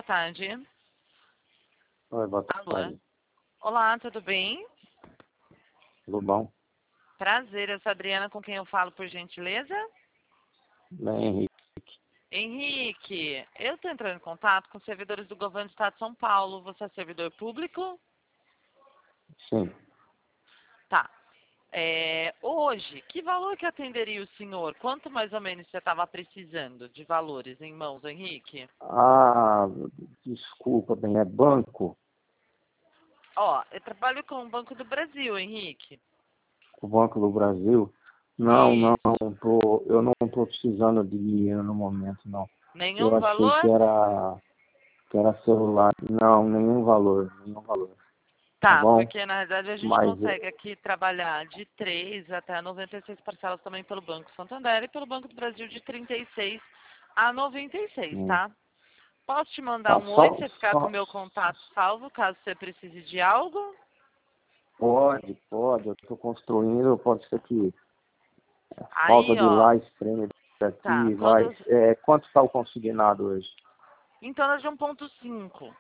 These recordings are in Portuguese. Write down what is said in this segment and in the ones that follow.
boa tarde. Oi, boa Alô? tarde. Olá, tudo bem? Tudo bom? Prazer, eu sou a Adriana, com quem eu falo, por gentileza? Bem, Henrique. Henrique, eu estou entrando em contato com servidores do governo do Estado de São Paulo. Você é servidor público? Sim. Tá. Hoje, que valor que atenderia o senhor? Quanto mais ou menos você estava precisando de valores em mãos, Henrique? Ah, desculpa, bem, é banco? Ó, eu trabalho com o Banco do Brasil, Henrique. O Banco do Brasil? Não, E não, eu não estou precisando de dinheiro no momento, não. Eu nenhum achei valor? que era celular. Não, nenhum valor, tá Tá, bom? porque na verdade a gente Mas, consegue aqui trabalhar de 3 até 96 parcelas também pelo Banco Santander e pelo Banco do Brasil de 36 a 96, tá? Posso te mandar tá, um oi, você ficar com o meu contato salvo, caso você precise de algo? pode, eu estou construindo, pode ser que falta Aí, de ó, lá, espreme tá, daqui, vai. quando... Quanto está o consignado hoje? Em torno de 1.5.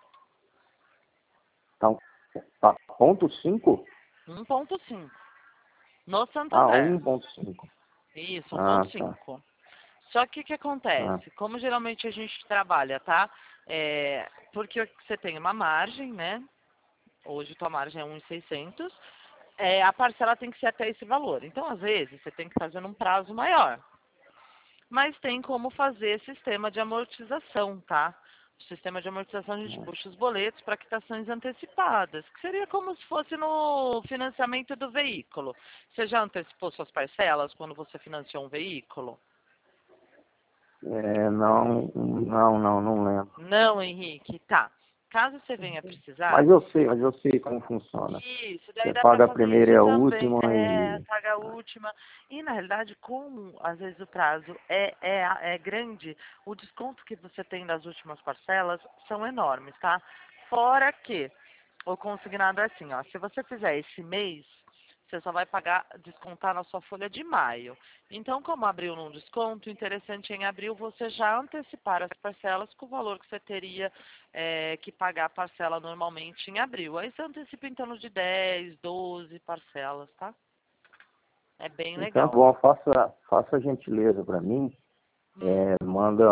Tá, ponto 5? 1.5. No Ah, Santander. 1,5. Isso, Ah, tá. 1.5. Só que o que Ah, acontece? Como geralmente a gente trabalha, tá? Porque você tem uma margem, né? Hoje tua margem é 1.600. A parcela tem que ser até esse valor. Então, às vezes, você tem que fazer num prazo maior. Mas tem como fazer sistema de amortização, tá? O sistema de amortização a gente puxa os boletos para quitações antecipadas, que seria como se fosse no financiamento do veículo. Você já antecipou suas parcelas quando você financiou um veículo? não lembro. Não, Henrique, tá. Caso você venha precisar, Mas eu sei como funciona. isso, daí Você dá para paga a fazer primeira isso e a também. última Paga a última. E na realidade, como às vezes o prazo é grande, o desconto que você tem das últimas parcelas são enormes, tá? Fora que o consignado é assim, ó, se você fizer esse mês, você só vai pagar, descontar na sua folha de maio. Então, como abril não desconto, o interessante é em abril você já antecipar as parcelas com o valor que você teria que pagar a parcela normalmente em abril. Aí você antecipa em torno de 10, 12 parcelas, tá? É bem Então, legal. bom, faça a gentileza para mim. Manda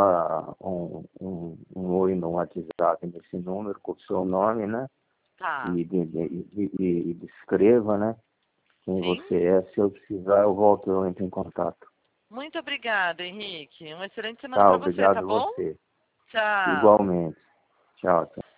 um oi no WhatsApp nesse número com o seu nome, né? Tá. E descreva, né? Quem Sim? você é. Se eu precisar, eu entro em contato. Muito obrigada, Henrique. Uma excelente semana Tá, para você, tá obrigado bom? você. Tchau. Igualmente. Tchau, tchau.